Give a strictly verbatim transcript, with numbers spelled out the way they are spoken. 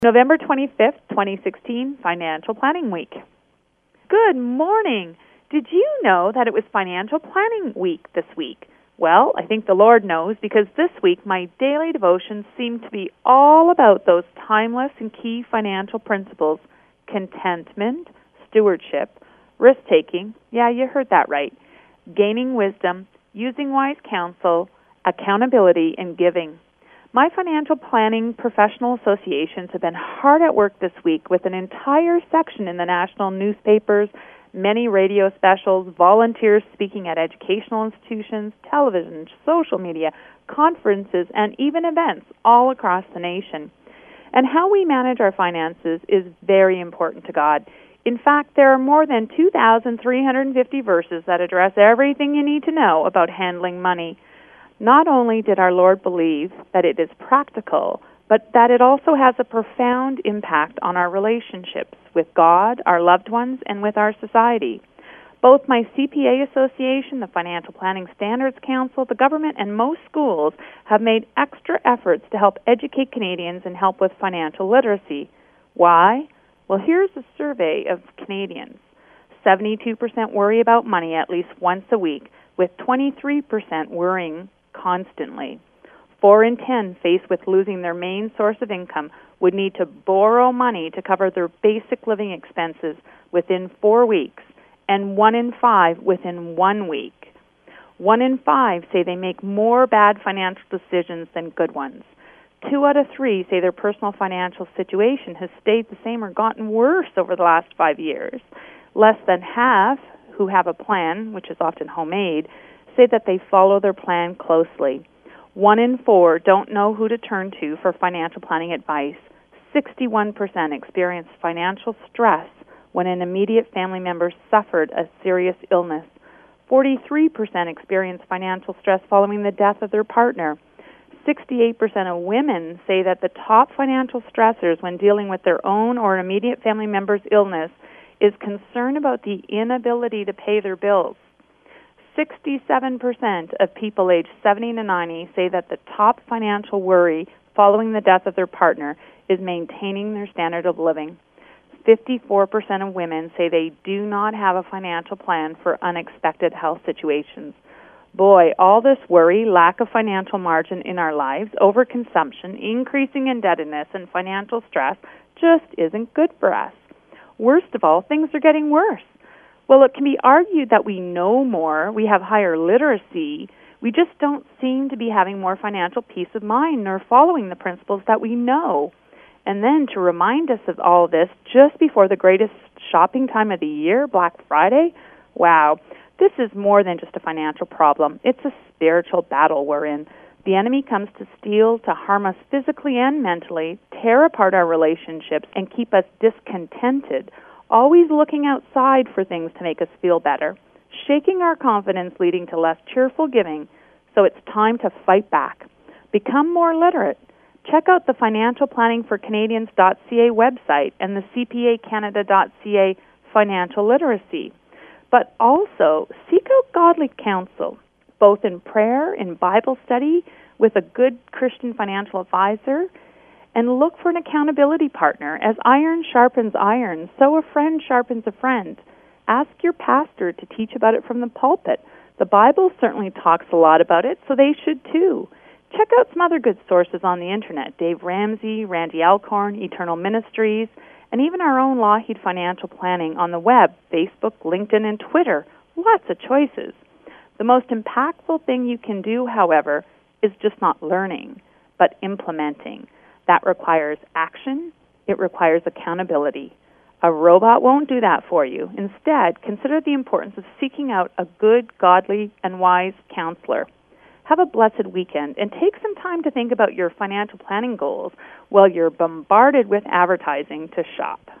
November twenty-fifth, twenty sixteen, Financial Planning Week. Good morning. Did you know that it was Financial Planning Week this week? Well, I think the Lord knows, because this week my daily devotions seem to be all about those timeless and key financial principles: contentment, stewardship, risk-taking, yeah, you heard that right, gaining wisdom, using wise counsel, accountability, and giving. My financial planning professional associations have been hard at work this week with an entire section in the national newspapers, many radio specials, volunteers speaking at educational institutions, television, social media, conferences, and even events all across the nation. And how we manage our finances is very important to God. In fact, there are more than two thousand three hundred fifty verses that address everything you need to know about handling money. Not only did our Lord believe that it is practical, but that it also has a profound impact on our relationships with God, our loved ones, and with our society. Both my C P A Association, the Financial Planning Standards Council, the government, and most schools have made extra efforts to help educate Canadians and help with financial literacy. Why? Well, here's a survey of Canadians. seventy-two percent worry about money at least once a week, with twenty-three percent worrying constantly. Four in ten, faced with losing their main source of income, would need to borrow money to cover their basic living expenses within four weeks, and one in five within one week. One in five say they make more bad financial decisions than good ones. Two out of three say their personal financial situation has stayed the same or gotten worse over the last five years. Less than half, who have a plan, which is often homemade, say that they follow their plan closely. One in four don't know who to turn to for financial planning advice. sixty-one percent experience financial stress when an immediate family member suffered a serious illness. forty-three percent experience financial stress following the death of their partner. sixty-eight percent of women say that the top financial stressors when dealing with their own or an immediate family member's illness is concern about the inability to pay their bills. sixty-seven percent of people aged seventy to ninety say that the top financial worry following the death of their partner is maintaining their standard of living. fifty-four percent of women say they do not have a financial plan for unexpected health situations. Boy, all this worry, lack of financial margin in our lives, overconsumption, increasing indebtedness, and financial stress just isn't good for us. Worst of all, things are getting worse. Well, it can be argued that we know more, we have higher literacy, we just don't seem to be having more financial peace of mind nor following the principles that we know. And then to remind us of all this just before the greatest shopping time of the year, Black Friday, wow, this is more than just a financial problem. It's a spiritual battle we're in. The enemy comes to steal, to harm us physically and mentally, tear apart our relationships, and keep us discontented, always looking outside for things to make us feel better, shaking our confidence, leading to less cheerful giving. So it's time to fight back. Become more literate. Check out the financial planning for canadians dot c a website and the c p a canada dot c a financial literacy. But also seek out godly counsel, both in prayer, in Bible study, with a good Christian financial advisor, and look for an accountability partner. As iron sharpens iron, so a friend sharpens a friend. Ask your pastor to teach about it from the pulpit. The Bible certainly talks a lot about it, so they should too. Check out some other good sources on the internet: Dave Ramsey, Randy Alcorn, Eternal Ministries, and even our own Lougheed Financial Planning on the web, Facebook, LinkedIn, and Twitter. Lots of choices. The most impactful thing you can do, however, is just not learning, but implementing. That requires action. It requires accountability. A robot won't do that for you. Instead, consider the importance of seeking out a good, godly, and wise counselor. Have a blessed weekend and take some time to think about your financial planning goals while you're bombarded with advertising to shop.